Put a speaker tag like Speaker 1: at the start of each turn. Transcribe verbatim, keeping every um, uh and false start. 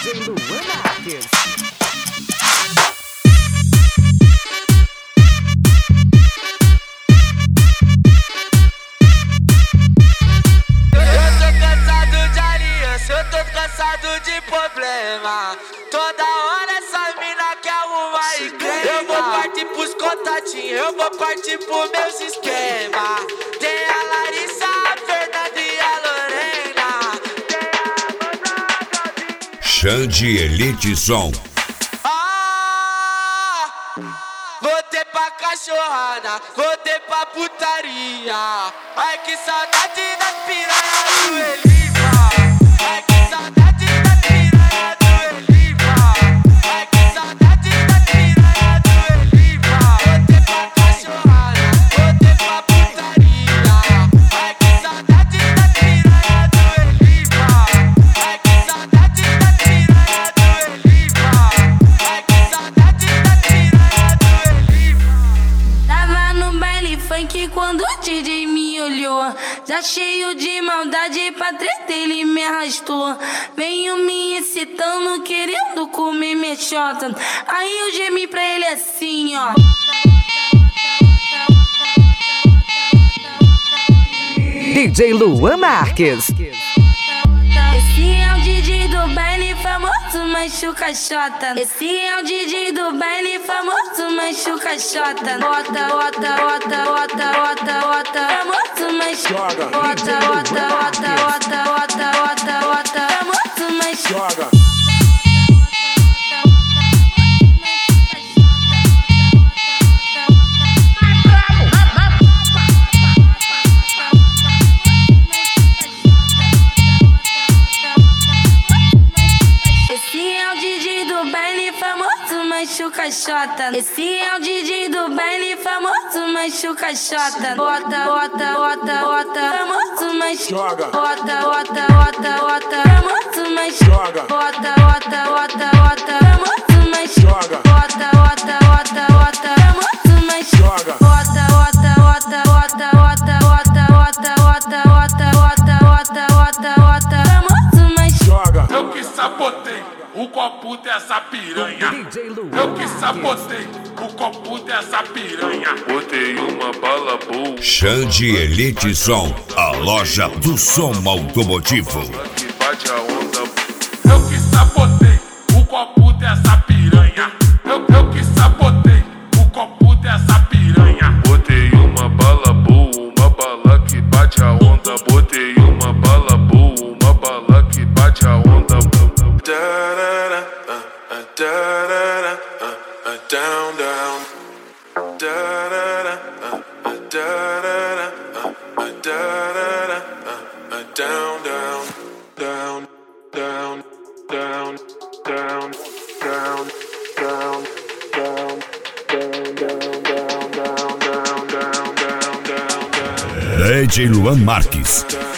Speaker 1: D J Luan Marques.
Speaker 2: Eu tô cansado de problema. Toda hora essa mina quer arrumar e crema. Eu vou partir pros contatinhos, eu vou partir pros meus esquemas. Tem a Larissa, a Fernanda e a Lorena. Tem a
Speaker 3: Xande Elite Som.
Speaker 2: Ah, voltei pra cachorrada, voltei pra putaria. Ai que saudade das piranhas do Eli. Ai que saudade da piranha do Eliva. Ai que saudade da piranha do Eliva. Voltei pra cachorrada, voltei pra putaria. Ai que saudade da piranha do Eliva. Ai que saudade da piranha do Eliva. Ai que saudade da piranha do Eliva.
Speaker 4: Tava no baile funk quando o D J me olhou, já cheio de maldade pra treta ele me arrastou. Veio me excitando, querendo comer minha xota. Aí eu gemi pra ele assim, ó.
Speaker 1: D J Luan Marques.
Speaker 4: Esse é o D J do baile famoso, machuca xota. Esse é o D J do baile famoso, machuca xota. Bota, bota, bota, bota, bota, bota. Famoso, machuca. Bota, bota, bota, bota, bota, bota, bota. Famoso, machuca. Machuca xota. Esse é o D J do baile famoso, machuca xota. Bota, bota, bota, bota, famoso, machuca. Bota, bota, bota, bota, famoso, machuca. Bota, bota, bota, bota, famoso, machuca. Bota, bota, bota, bota, famoso, machuca. Bota, bota, bota, bota, bota, bota, bota, bota, bota, bota, bota, bota, bota, famoso, machuca.
Speaker 5: Eu que sabotei o copo dessa piranha. Eu que sabotei o copo dessa piranha. Botei uma bala boa.
Speaker 3: Xande Elite Som, a loja do som automotivo.
Speaker 5: Que bate a onda. Eu que sabotei o copo dessa piranha. Eu, eu que sabotei o copo dessa piranha. Botei uma bala boa, uma bala que bate a onda. Botei uma bala boa, uma bala que bate a onda. Down, down, da da da, uh, uh, da da da, uh, uh, da da da, uh, uh, down, down, down, down, down, down, down, down, down, down, down, down, down, down, down, down, down.
Speaker 3: D J Luan Marques.